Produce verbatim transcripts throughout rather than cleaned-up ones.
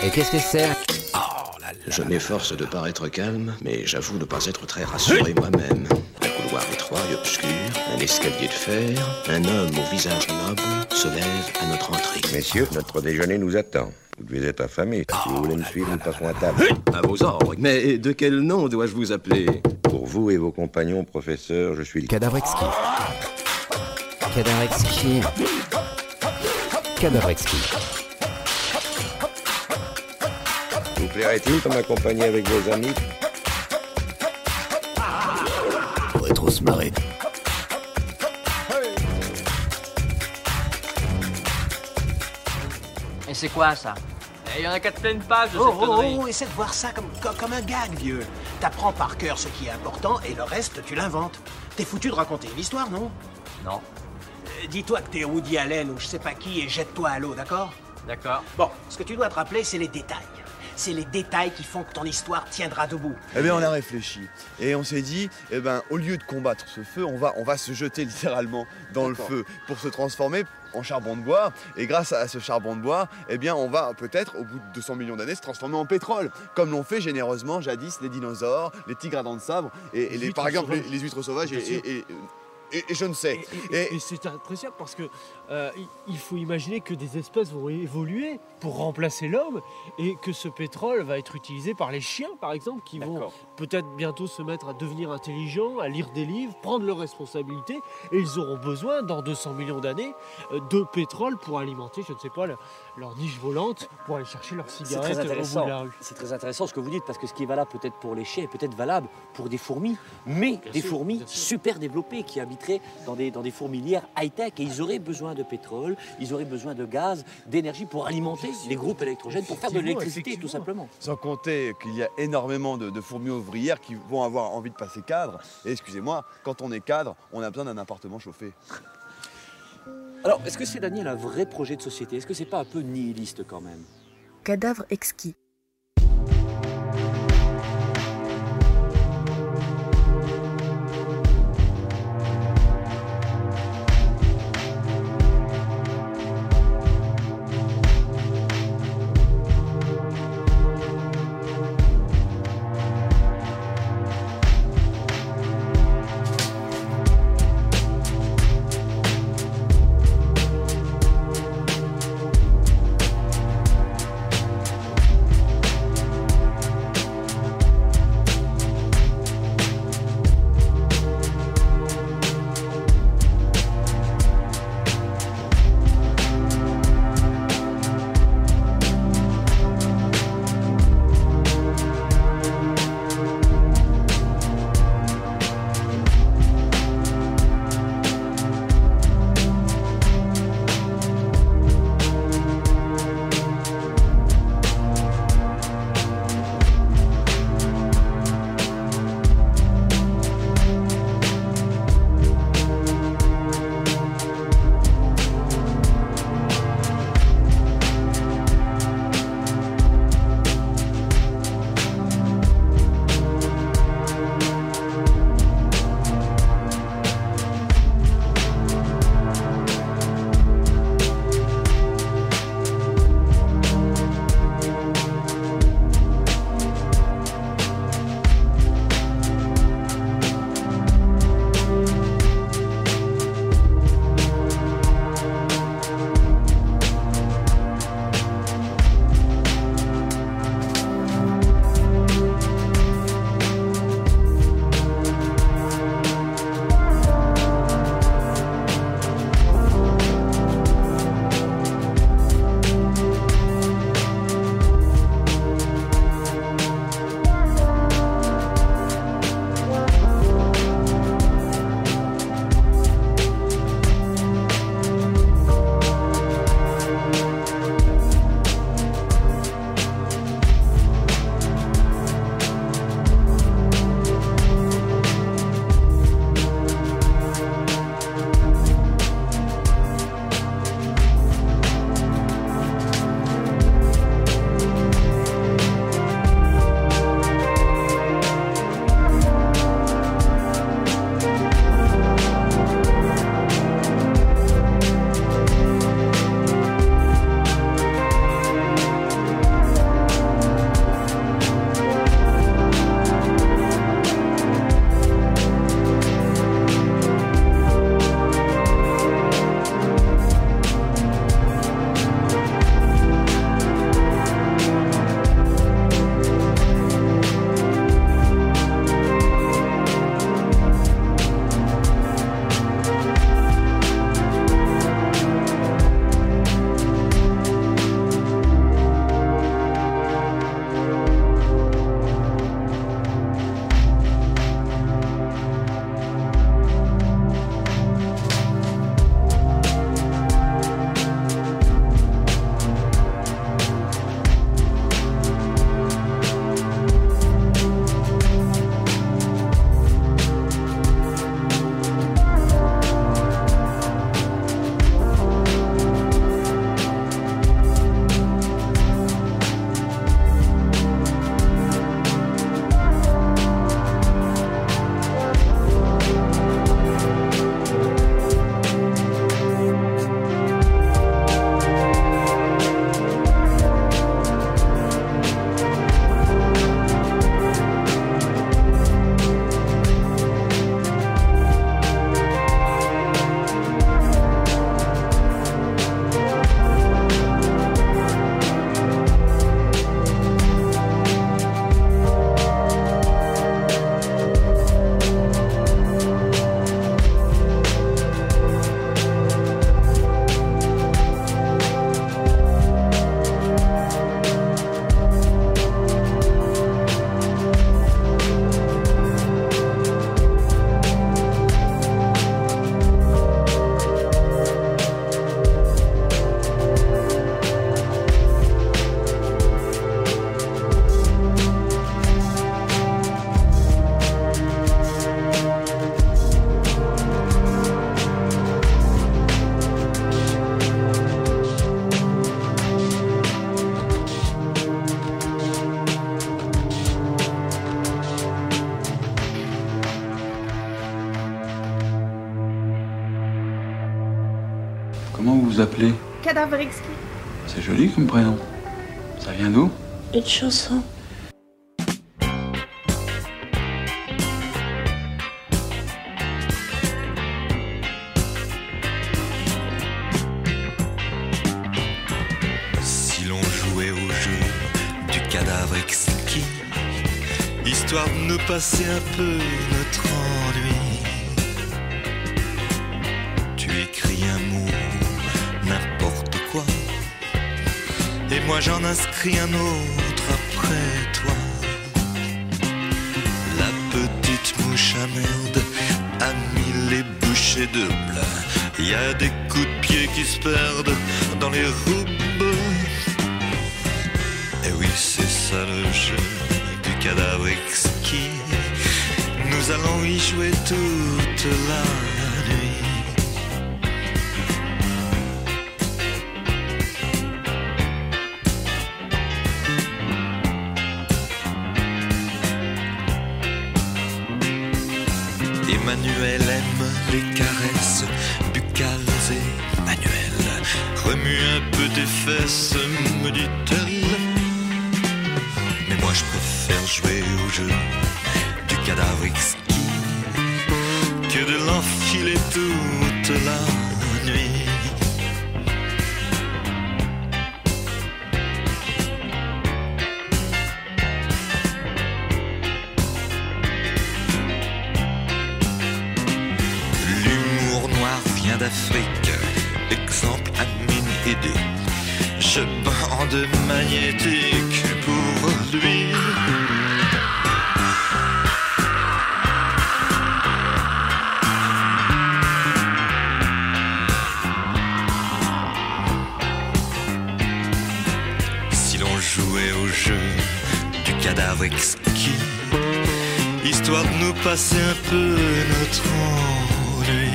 Et qu'est-ce que c'est? Je m'efforce de paraître calme, mais j'avoue ne pas être très rassuré moi-même. Un couloir étroit et obscur, un escalier de fer, un homme au visage noble se lève à notre entrée. Messieurs, notre déjeuner nous attend. Vous devez être affamés. Si vous voulez me suivre, nous passons à table. À vos ordres. Mais de quel nom dois-je vous appeler? Pour vous et vos compagnons, professeur, je suis le... Cadavre exquis. Cadavre exquis. Cadavre exquis. Vous plairait-il de m'accompagner avec vos amis? On pourrait trop se marrer. Et c'est quoi ça? Il y en a quatre pleines pages de Oh, cette oh, connerie. oh, essaie de voir ça comme, comme, comme un gag, vieux. T'apprends par cœur ce qui est important et le reste, tu l'inventes. T'es foutu de raconter une histoire, non? Non. Euh, Dis-toi que t'es Woody Allen ou je sais pas qui et jette-toi à l'eau, d'accord? D'accord. Bon, ce que tu dois te rappeler, c'est les détails. C'est les détails qui font que ton histoire tiendra debout. Eh bien, on a réfléchi et on s'est dit, eh ben, au lieu de combattre ce feu, on va, on va se jeter littéralement dans le feu pour se transformer en charbon de bois. Et grâce à ce charbon de bois, eh bien, on va peut-être, au bout de deux cents millions d'années, se transformer en pétrole, comme l'ont fait généreusement jadis les dinosaures, les tigres à dents de sabre et, et les, par exemple les, les huîtres sauvages et, et, et, et, et je ne sais. Et, et, Et- et c'est appréciable parce que euh, il- il faut imaginer que des espèces vont évoluer pour remplacer l'homme et que ce pétrole va être utilisé par les chiens, par exemple, qui vont D'accord. peut-être bientôt se mettre à devenir intelligents, à lire des livres, prendre leurs responsabilités, et ils auront besoin, dans deux cents millions d'années, euh, de pétrole pour alimenter, je ne sais pas, leur, leur niche volante, pour aller chercher leurs C'est cigarettes très au bout intéressant. de la rue. C'est très intéressant ce que vous dites parce que ce qui est valable peut-être pour les chiens est peut-être valable pour des fourmis, mais Bien des sûr, fourmis bien sûr. super développées qui habiteraient dans des, dans des fourmilières high-tech et ils auraient besoin de pétrole, ils auraient besoin de gaz, d'énergie pour alimenter les groupes électrogènes, pour faire de Effectivement, l'électricité tout effectivement. simplement. Sans compter qu'il y a énormément de, de fourmis ouvrières qui vont avoir envie de passer cadre. Et excusez-moi, quand on est cadre, on a besoin d'un appartement chauffé. Alors, est-ce que c'est, Daniel, un vrai projet de société? Est-ce que c'est pas un peu nihiliste quand même? Cadavre exquis. vous appelez? Cadavre exquis. C'est joli comme prénom. Ça vient d'où? Une chanson. Si l'on jouait au jeu du cadavre exquis, histoire de nous passer un peu notre ennui, tu écris un mot, n'importe quoi, et moi j'en inscris un autre après toi. La petite mouche à merde a mis les bouchées de plat. Y a des coups de pied qui se perdent dans les roubes. Et oui, c'est ça le jeu du cadavre exquis. Nous allons y jouer toute la nuit. Emmanuel aime les caresses buccales et manuelles. Remue un peu tes fesses, me dit-elle. Mais moi je préfère jouer au jeu du cadavre exquis que de l'enfiler toute la nuit. D'Afrique, exemple Amine Aidé. Je bande magnétique pour lui. Si l'on jouait au jeu du cadavre exquis, histoire de nous passer un peu notre ennui.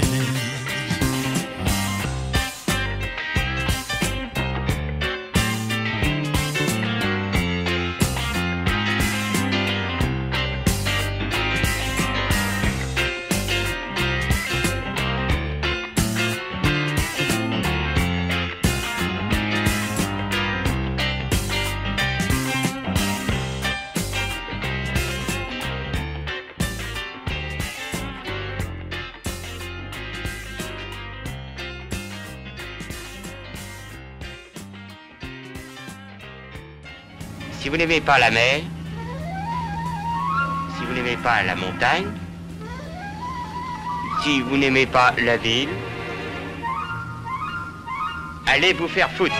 Si vous n'aimez pas la mer, si vous n'aimez pas la montagne, si vous n'aimez pas la ville, allez vous faire foutre.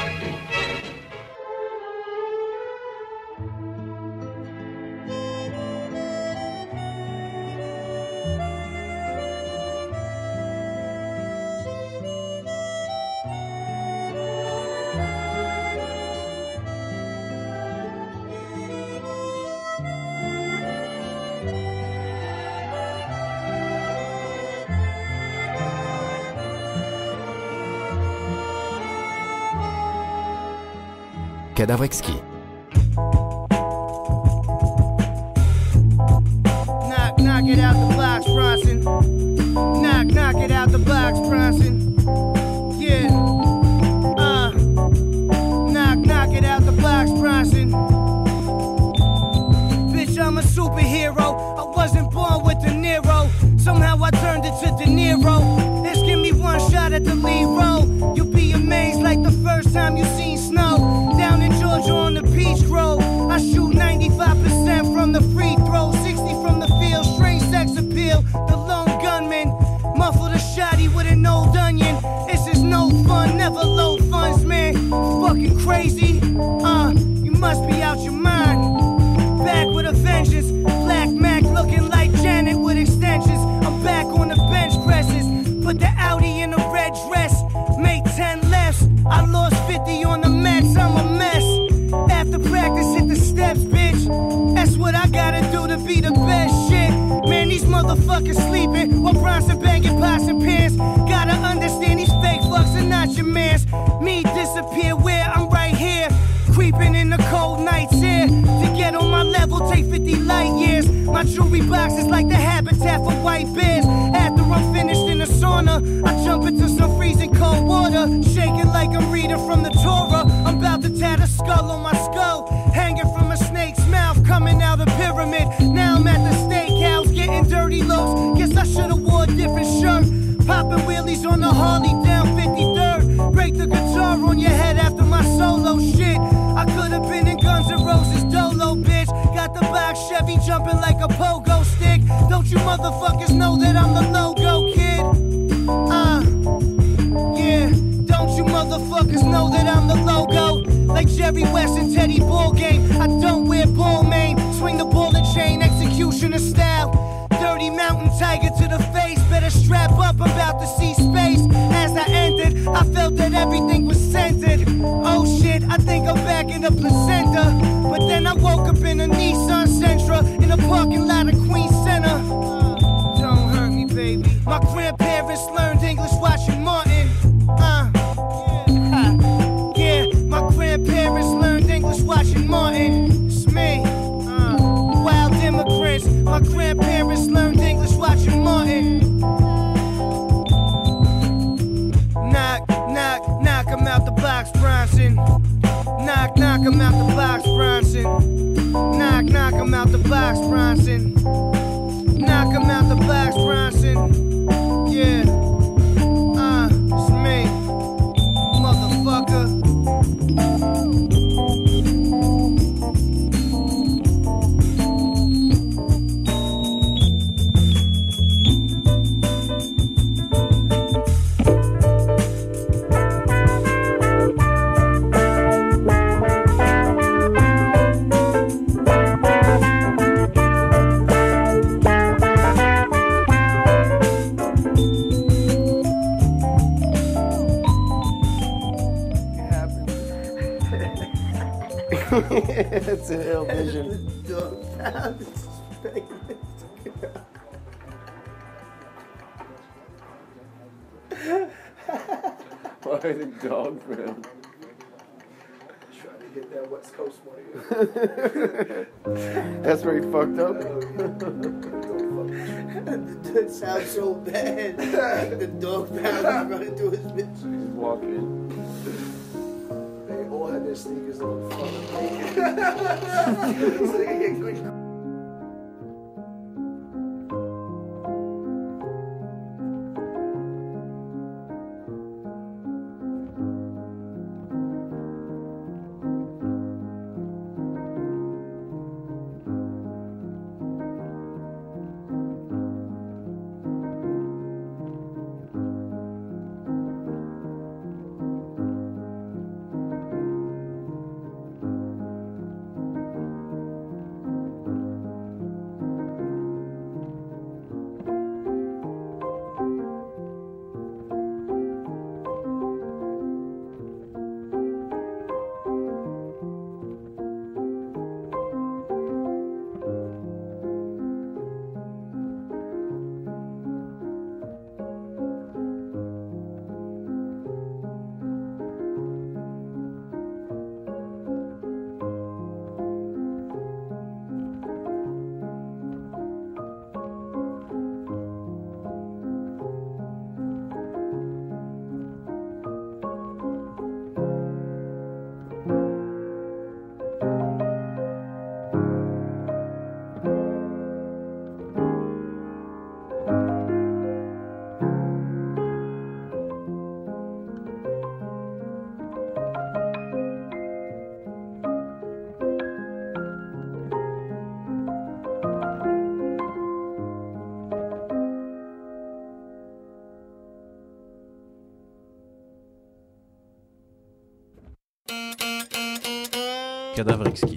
Cadavre exquis. Knock, knock it out the box, Bronson. Knock, knock it out the box, Bronson. Yeah. Uh. Knock, knock it out the box, Bronson. Bitch, I'm a superhero. I wasn't born with De Niro. Somehow I turned it to De Niro. Let's give me one shot at the lead role. You'll be amazed like the first time you seen snow. Down in Georgia on the Peach Grove, I shoot ninety-five percent from the free throw, sixty from the field, straight sex appeal. The lone gunman, muffled a shotty with an old onion. This is no fun, never low funds, man. Fucking crazy, uh, you must be out your mind. Back with a vengeance, Black Mac looking like Janet with extensions. I'm back on the bench presses, put the Audi in a red dress, made ten lefts. I lost fifty on the Mets, I'm a mess. After practice, hit the steps, bitch. That's what I gotta do to be the best shit. Man, these motherfuckers sleeping while Bronson banging pots and pans. Gotta understand these fake fucks are not your mans. Me disappear where I'm right here, creeping in the cold nights here. To get on my level, take fifty light years. My jewelry box is like the habitat for white bears. After I'm finished in the a sauna. I jump into some freezing cold water, shaking like I'm reading from the Torah. I'm about to tat a skull on my skull, hanging from a snake's mouth, coming out the pyramid. Now I'm at the steakhouse, getting dirty looks. Guess I should've wore a different shirt. Popping wheelies on the Harley down fifty-third. Break the guitar on your head after my solo shit. I could've been in Guns N' Roses Dolo, bitch. Got the box Chevy jumping like a pogo stick. Don't you motherfuckers know that I'm the logo kid? Uh, yeah. Don't you motherfuckers know that I'm the logo? Like Jerry West and Teddy Ballgame, I don't wear ball main. Swing the ball and chain, executioner style. Dirty mountain tiger to the face. Better strap up, I'm about to see space. As I entered, I felt that everything was centered. Oh shit, I think I'm back in the placenta. But then I woke up in a Nissan Sentra, in a parking lot of Queens Center. Don't hurt me, baby. My grandparents learned English watching Martin. Uh, yeah. Yeah, my grandparents learned English watching Martin. It's me. Uh, wild immigrants. My grandparents learned English watching Martin. Knock, knock, knock him out the box, Bronson. Knock, knock him out the box, Bronson. Knock, knock him out the box, Bronson. Knock him out the box, Bronson. Yeah. Uh, it's me, motherfucker. It's a hell vision. Why the dog friend? Trying to get that West Coast money. That's where he fucked up. That sounds so bad. The dog pound running through his bitch. He's walking. They all had their sneakers on. Cadavre exquis.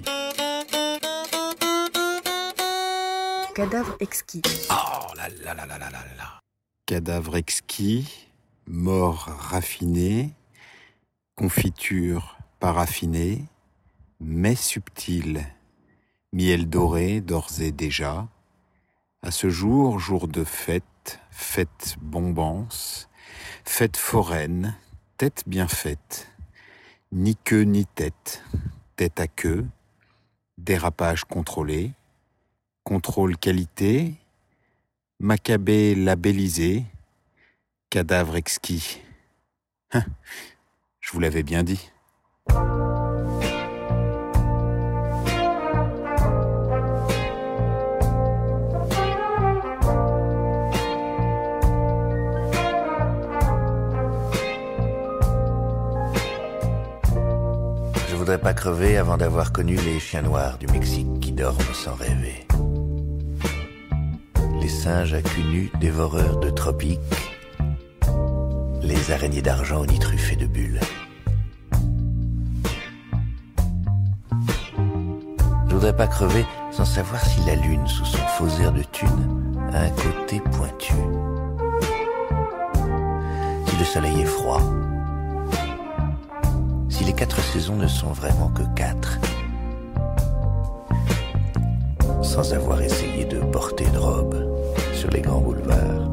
Cadavre exquis. Oh là là là là là là là. Cadavre exquis, mort raffinée, confiture paraffinée, mets subtil, miel doré d'ores et déjà. À ce jour, jour de fête, fête bombance, fête foraine, tête bien faite, ni queue ni tête, tête à queue, dérapage contrôlé, contrôle qualité, macabée labellisé, cadavre exquis. Hein, je vous l'avais bien dit. Je voudrais pas crever avant d'avoir connu les chiens noirs du Mexique qui dorment sans rêver. Les singes à cul nu dévoreurs de tropiques, les araignées d'argent au nid truffé de bulles. Je voudrais pas crever sans savoir si la lune, sous son faux air de thune, a un côté pointu. Si le soleil est froid, si les quatre saisons ne sont vraiment que quatre, sans avoir essayé de porter une robe sur les grands boulevards,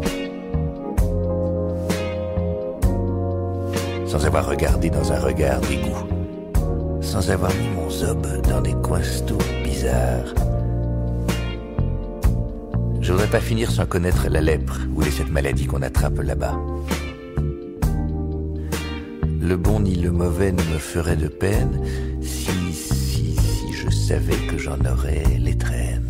sans avoir regardé dans un regard d'égout, sans avoir mis mon zob dans des coinstos bizarres. Je voudrais pas finir sans connaître la lèpre ou les sept maladies qu'on attrape là-bas. Le bon ni le mauvais ne me ferait de peine si, si, si je savais que j'en aurais les traînes.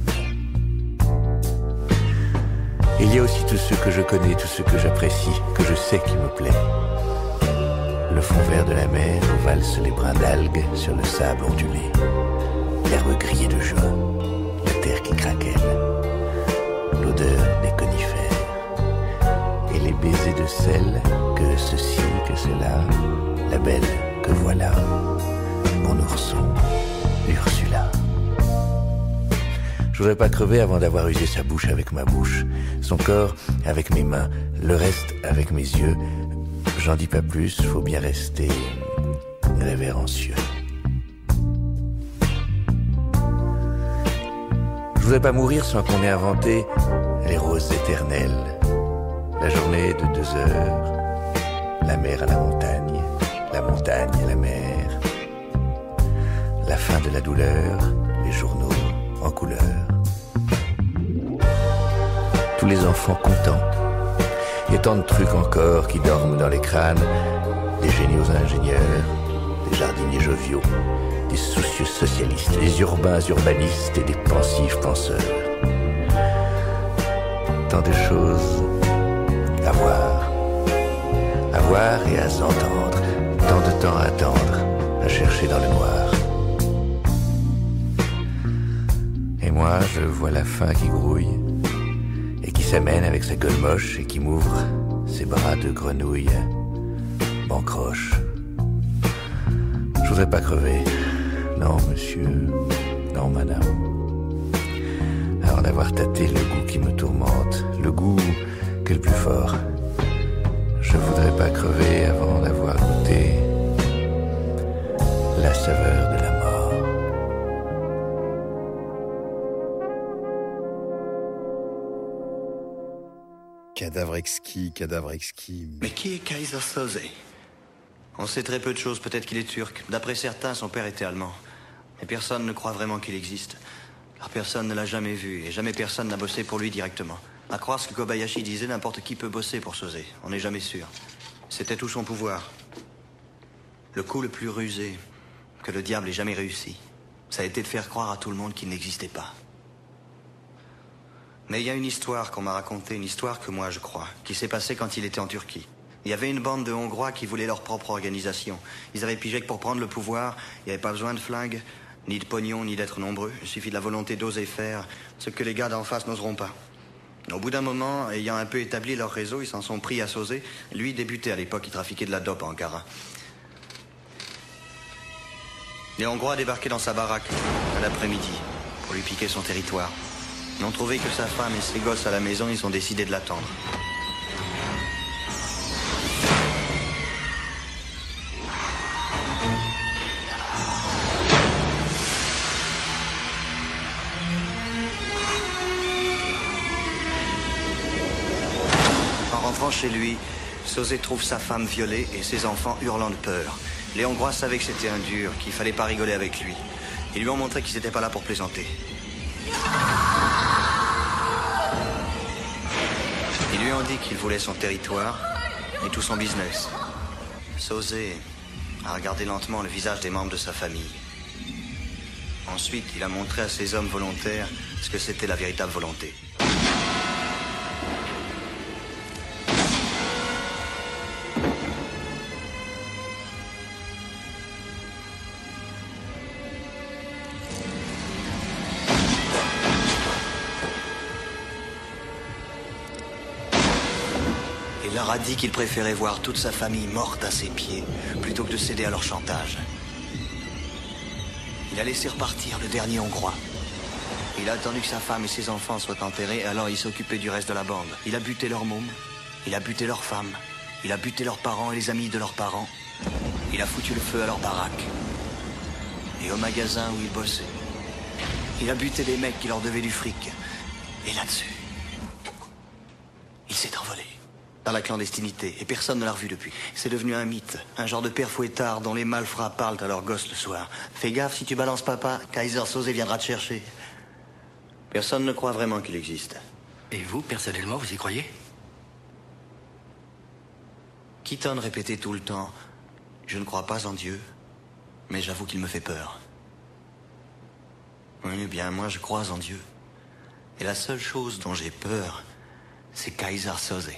Il y a aussi tous ceux que je connais, tous ceux que j'apprécie, que je sais qui me plaît. Le fond vert de la mer où valsent les brins d'algues sur le sable ondulé. L'herbe grillée de juin, la terre qui craquelle, l'odeur des conifères et les baisers de sel, que ceci, que cela, la belle que voilà, mon ourson, Ursula. Je voudrais pas crever avant d'avoir usé sa bouche avec ma bouche, son corps avec mes mains, le reste avec mes yeux. J'en dis pas plus, faut bien rester révérencieux. Je voudrais pas mourir sans qu'on ait inventé les roses éternelles, la journée de deux heures, la mer à la montagne, la montagne à la mer, la fin de la douleur, les journaux en couleur. Tous les enfants contents, et tant de trucs encore qui dorment dans les crânes, des géniaux ingénieurs, des jardiniers joviaux, des soucieux socialistes, des urbains urbanistes et des pensifs penseurs. Tant de choses à voir, à voir et à s'entendre, tant de temps à attendre, à chercher dans le noir. Et moi, je vois la faim qui grouille, et qui s'amène avec sa gueule moche, et qui m'ouvre ses bras de grenouille, bancroche. Je voudrais pas crever, non monsieur, non madame, avant d'avoir tâté le goût qui me tourmente, le goût qui est le plus fort. Je voudrais pas crever avant d'avoir goûté la saveur de la mort. Cadavre exquis, cadavre exquis. Mais qui est Kaiser Soze? On sait très peu de choses, peut-être qu'il est turc. D'après certains, son père était allemand. Mais personne ne croit vraiment qu'il existe. Car personne ne l'a jamais vu, et jamais personne n'a bossé pour lui directement. À croire ce que Kobayashi disait, n'importe qui peut bosser pour Soze. On n'est jamais sûr. C'était tout son pouvoir. Le coup le plus rusé que le diable ait jamais réussi, ça a été de faire croire à tout le monde qu'il n'existait pas. Mais il y a une histoire qu'on m'a racontée, une histoire que moi je crois, qui s'est passée quand il était en Turquie. Il y avait une bande de Hongrois qui voulaient leur propre organisation. Ils avaient pigé que pour prendre le pouvoir, il n'y avait pas besoin de flingues, ni de pognon, ni d'être nombreux. Il suffit de la volonté d'oser faire ce que les gars d'en face n'oseront pas. Au bout d'un moment, ayant un peu établi leur réseau, ils s'en sont pris à Soze. Lui débutait à l'époque, il trafiquait de la dope à Ankara. Les Hongrois débarquaient dans sa baraque à l'après-midi pour lui piquer son territoire. Ils n'ont trouvé que sa femme et ses gosses à la maison, ils ont décidé de l'attendre. En rentrant chez lui, Soze trouve sa femme violée et ses enfants hurlant de peur. Les Hongrois savaient que c'était un dur, qu'il fallait pas rigoler avec lui. Ils lui ont montré qu'ils n'étaient pas là pour plaisanter. Ils lui ont simplement dit qu'il voulait son territoire et tout son business. Sauzé a regardé lentement le visage des membres de sa famille. Ensuite, il a montré à ses hommes volontaires ce que c'était la véritable volonté. Il leur a dit qu'il préférait voir toute sa famille morte à ses pieds plutôt que de céder à leur chantage. Il a laissé repartir le dernier Hongrois. Il a attendu que sa femme et ses enfants soient enterrés, alors il s'occupait du reste de la bande. Il a buté leurs mômes, il a buté leurs femmes, il a buté leurs parents et les amis de leurs parents. Il a foutu le feu à leurs baraques et au magasin où ils bossaient. Il a buté des mecs qui leur devaient du fric. Et là-dessus, il s'est envolé dans la clandestinité et personne ne l'a revu depuis. C'est devenu un mythe, un genre de père fouettard dont les malfrats parlent à leurs gosses le soir. Fais gaffe, si tu balances papa, Kaiser Soze viendra te chercher. Personne ne croit vraiment qu'il existe. Et vous, personnellement, vous y croyez? Keaton répétait tout le temps « Je ne crois pas en Dieu, mais j'avoue qu'il me fait peur. » Oui, bien, moi je crois en Dieu. Et la seule chose dont j'ai peur, c'est Kaiser Soze.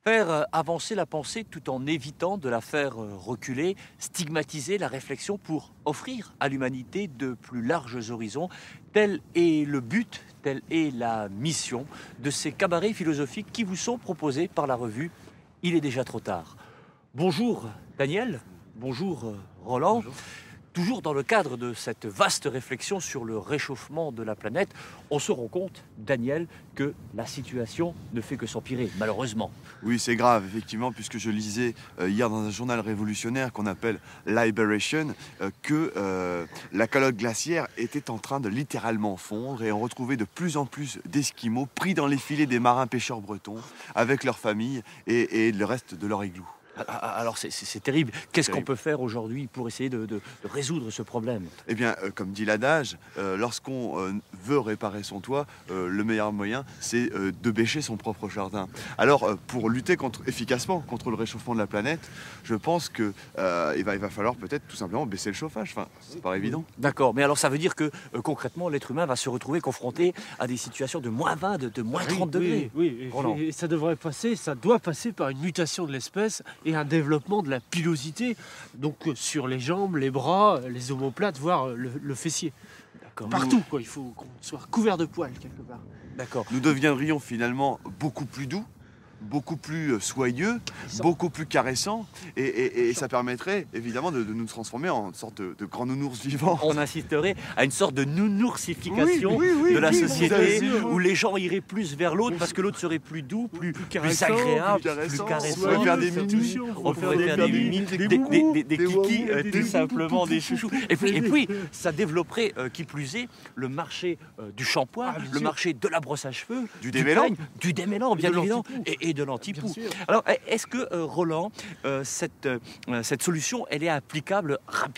Faire avancer la pensée tout en évitant de la faire reculer, stigmatiser la réflexion pour offrir à l'humanité de plus larges horizons. Tel est le but, telle est la mission de ces cabarets philosophiques qui vous sont proposés par la revue Il est déjà trop tard. Bonjour Daniel, bonjour Roland. Bonjour. Toujours dans le cadre de cette vaste réflexion sur le réchauffement de la planète, on se rend compte, Daniel, que la situation ne fait que s'empirer, malheureusement. Oui, c'est grave, effectivement, puisque je lisais euh, hier dans un journal révolutionnaire qu'on appelle Liberation, euh, que euh, la calotte glaciaire était en train de littéralement fondre et on retrouvait de plus en plus d'Esquimaux pris dans les filets des marins pêcheurs bretons avec leurs familles et, et le reste de leur igloo. Alors c'est, c'est, c'est terrible. Qu'est-ce terrible. qu'on peut faire aujourd'hui pour essayer de, de, de résoudre ce problème ? Eh bien, euh, comme dit l'adage, euh, lorsqu'on euh, veut réparer son toit, euh, le meilleur moyen, c'est euh, de bêcher son propre jardin. Alors, euh, pour lutter contre, efficacement contre le réchauffement de la planète, je pense qu'il euh, va, il va falloir peut-être tout simplement baisser le chauffage. Enfin, c'est pas évident. D'accord, mais alors ça veut dire que euh, concrètement, l'être humain va se retrouver confronté à des situations de moins vingt, de, de moins trente oui, degrés. Oui, oui. Et, et ça devrait passer, ça doit passer par une mutation de l'espèce et un développement de la pilosité, donc sur les jambes, les bras, les omoplates, voire le, le fessier. D'accord. Partout, quoi. Il faut qu'on soit couvert de poils quelque part. D'accord. Nous deviendrions finalement beaucoup plus doux, beaucoup plus soyeux, beaucoup plus caressants, et, et, et ça permettrait évidemment de, de nous transformer en une sorte de, de grand nounours vivant. On insisterait à une sorte de nounoursification oui, oui, oui, de la oui, société, oui, où les gens iraient plus vers l'autre parce que l'autre serait plus doux, plus, plus, plus agréable, plus caressant. Plus caressant. On pourrait faire des mimiques, on pourrait faire des mimiques, des, des, des, des, des kikis, euh, tout simplement des chouchous. Et puis, et puis ça développerait, euh, qui plus est, le marché euh, du shampoing, ah, le marché de la brosse à cheveux, du démêlant, du démêlant, bien évidemment, et, et de l'anti-poux. Alors, est-ce que, euh, Roland, euh, cette, euh, cette solution, elle est applicable rapidement ?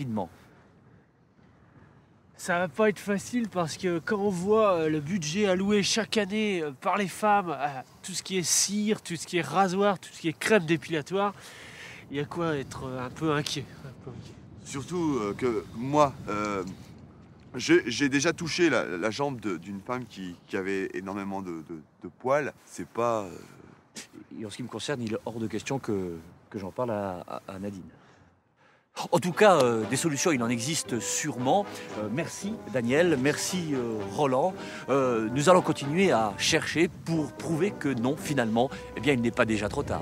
Ça va pas être facile parce que quand on voit le budget alloué chaque année par les femmes à tout ce qui est cire, tout ce qui est rasoir, tout ce qui est crème dépilatoire, il y a quoi être un peu inquiet. Un peu inquiet. Surtout euh, que moi, euh, j'ai, j'ai déjà touché la, la jambe de, d'une femme qui, qui avait énormément de, de, de poils. C'est pas... Euh... Et en ce qui me concerne, il est hors de question que, que j'en parle à, à, à Nadine. En tout cas, euh, des solutions, il en existe sûrement. Euh, merci Daniel, merci euh, Roland. Euh, nous allons continuer à chercher pour prouver que non, finalement, eh bien, il n'est pas déjà trop tard.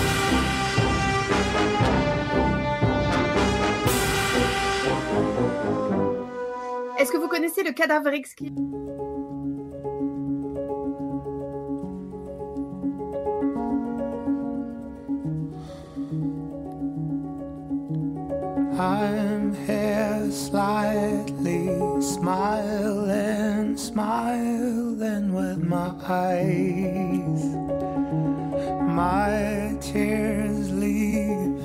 Est-ce que vous connaissez le cadavre exquis ? I'm here slightly smiling, smiling with my eyes. My tears leave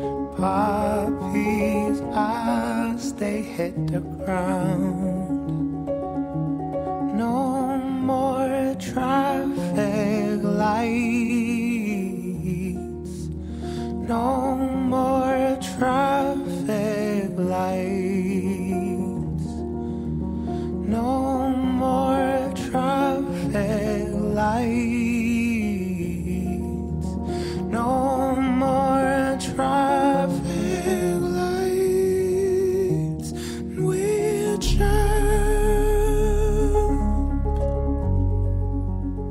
puppies as they hit the ground. No more traffic lights. No more traffic lights. No more traffic lights. No more traffic lights. We'll jump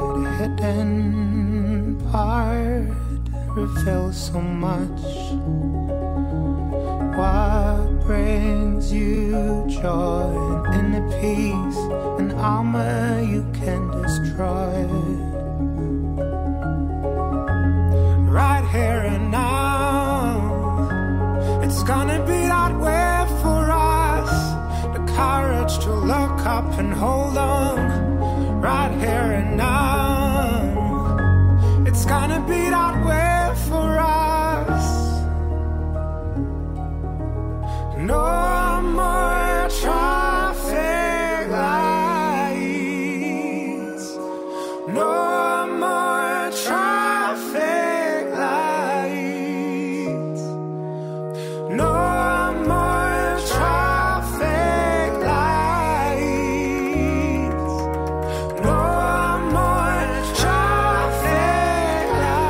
hidden part reveals so much. What brings you joy and inner peace, an armor you can destroy. Right here and now, it's gonna be that way for us. The courage to look up and hold on. Right here and now, it's gonna be that way for us. No more traffic lights. No more traffic lights. No more traffic lights. No more traffic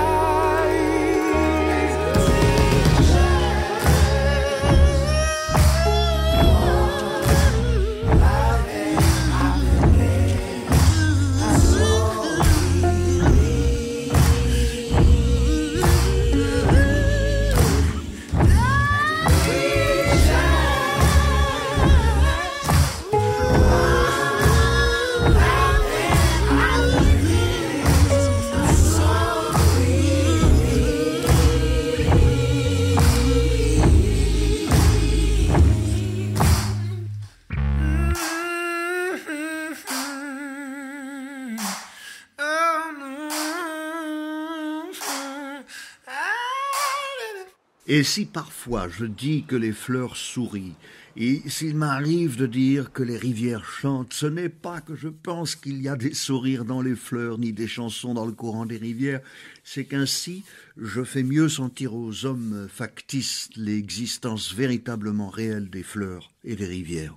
Et si parfois je dis que les fleurs sourient, et s'il m'arrive de dire que les rivières chantent, ce n'est pas que je pense qu'il y a des sourires dans les fleurs, ni des chansons dans le courant des rivières, c'est qu'ainsi je fais mieux sentir aux hommes factices l'existence véritablement réelle des fleurs et des rivières.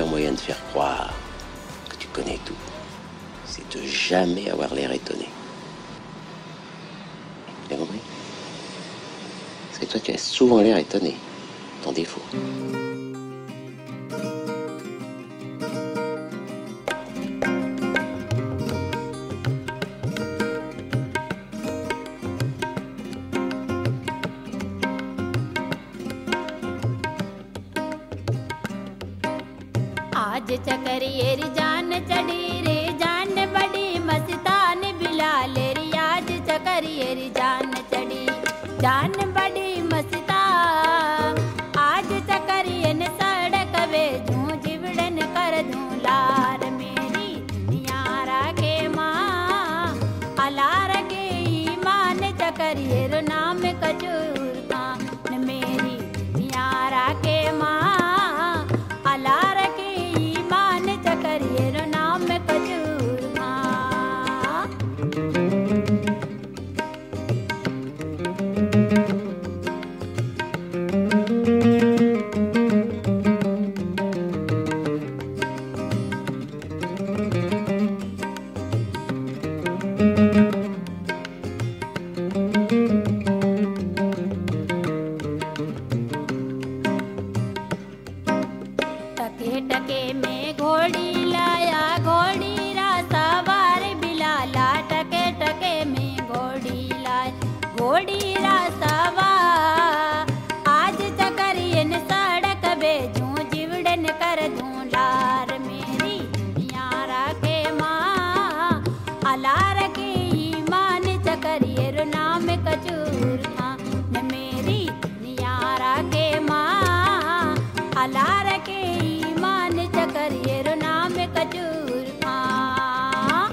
meilleur moyen de faire croire que tu connais tout, c'est de jamais avoir l'air étonné. Tu as compris? Parce que toi, tu as souvent l'air étonné, ton défaut. आज चकरिए री जान चढ़ी रे जान बड़ी मस्तान बिलाल री आज चकरिए री जान चढ़ी जान बड़ी मस्तान आज चकरिए न सड़क वे जूं जिवड़न कर दूं लार मेरी दुनिया के माँ अलार के ईमान चकरिए रो नाम कजूर खान मेरी दुनिया के माँ अलार के ईमान चकरिए रो नाम कजूर खां टके टके में घोड़ी लाया घोड़ी रा सवार बिलाला टके टके में घोड़ी लाया घोड़ी रा सवार आज चकरियन सड़क बेजूं जिवड़न कर दूं लार मेरी यारा के माँ अलार के ईमान चकरिए रो नाम कचूर खां न मेरी यारा के माँ अलार के ईमान चकरिए रो नाम कचूर खां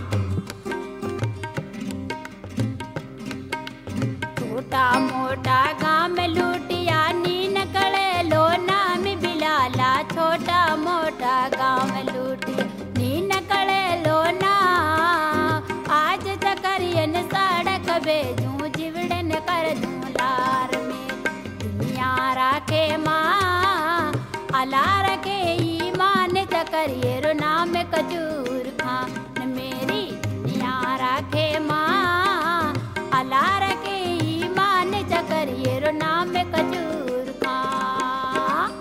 छोटा मोटा गांव लूटिया नीन कड़े लो नाम बिलाला छोटा मोटा गांव लूटिया नीन कड़े लो ना आज चकरियन सड़क बेजूं जिवड़न कर दूं लार में दुनिया राखे माँ अलार के ईमान चकरिए रो नाम कजूर खान मेरी दुनिया राखे माँ अलार के ईमान चकरिए रो नाम कजूर खान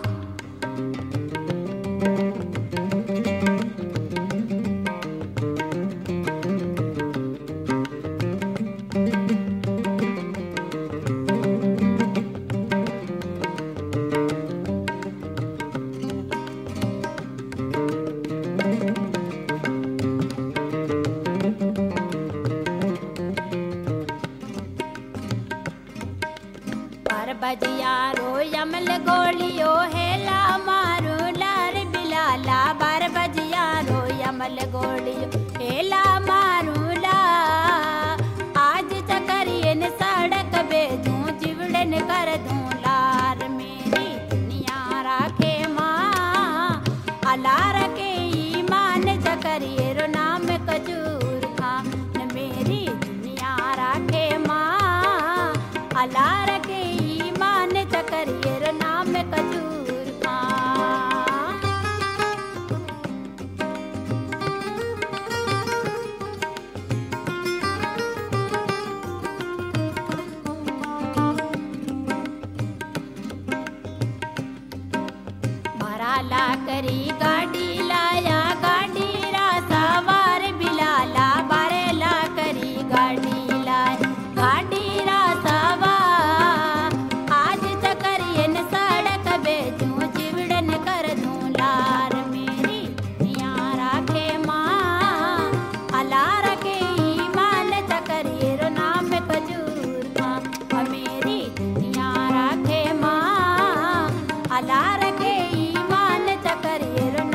पर बजिया रो यमल गोलियो हेला मारू लार बिलाला बार बजिया रो यमल गोलियो हेला मारू ला आज चकरियन सड़क बेजूं जिवड़न कर दूं लार मेरी दुनिया राखे माँ अलार के ईमान चकरिए रो नाम कजूर खान मेरी दुनिया राखे माँ अलार के ईमान चकरिए रो नाम कजूर खां भराला करी गाड़ी लाया गाड़ी रा सवार बिलाला बारेला करी गाड़ी लाया गाड़ी रा सवार आज चकरियन सड़क बेजूं जिवड़न कर दूं लार मेरी दुनिया राखे माँ अलार के ईमान चकरिए रो नाम कजूर खां मेरी दुनिया राखे माँ अलार के ईमान चकरिए रो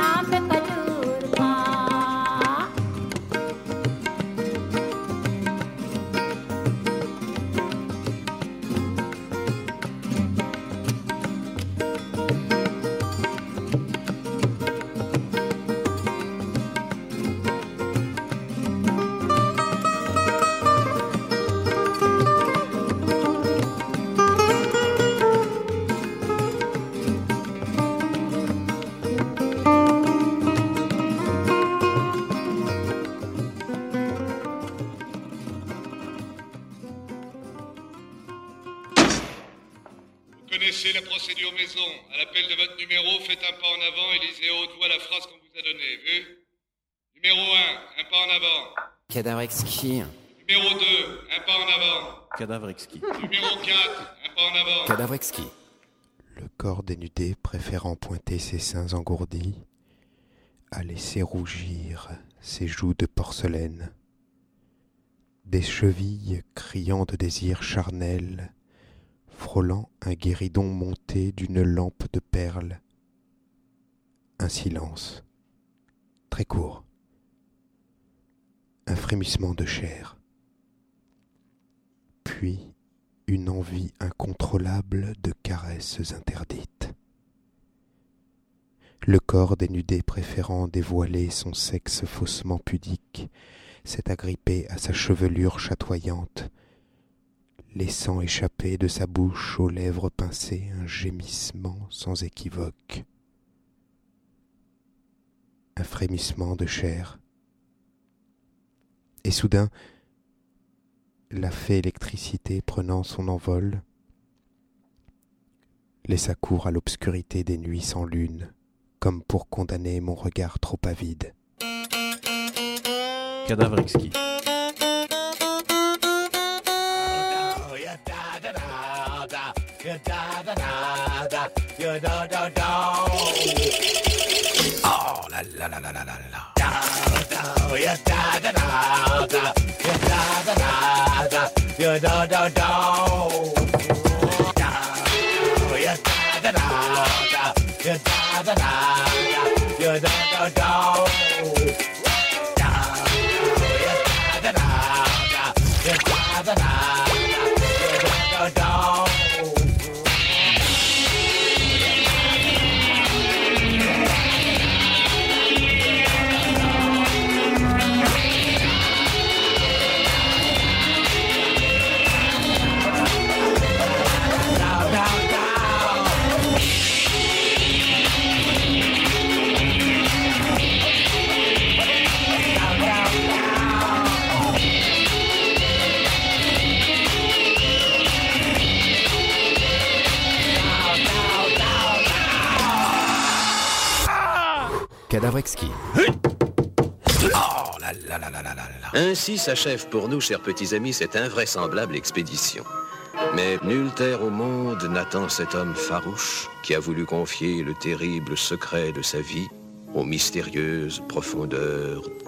connaissez la procédure maison. À l'appel de votre numéro, faites un pas en avant et lisez à haute voix la phrase qu'on vous a donnée. Vu? Numéro un, un pas en avant. Cadavre exquis. Numéro deux, un pas en avant. Cadavre exquis. Numéro quatre, un pas en avant. Cadavre exquis. Le corps dénudé préférant pointer ses seins engourdis, à laisser rougir ses joues de porcelaine. Des chevilles criant de désir charnel, frôlant un guéridon monté d'une lampe de perles. Un silence, très court. Un frémissement de chair. Puis une envie incontrôlable de caresses interdites. Le corps dénudé préférant dévoiler son sexe faussement pudique s'est agrippé à sa chevelure chatoyante, laissant échapper de sa bouche aux lèvres pincées un gémissement sans équivoque. Un frémissement de chair. Et soudain, la fée électricité prenant son envol, laissa cours à l'obscurité des nuits sans lune, comme pour condamner mon regard trop avide. Cadavre exquis. Oh la la la la la la la. Cadavre exquis. Oh là là là là là là là. Ainsi s'achève pour nous, chers petits amis, cette invraisemblable expédition. Mais nulle terre au monde n'attend cet homme farouche qui a voulu confier le terrible secret de sa vie aux mystérieuses profondeurs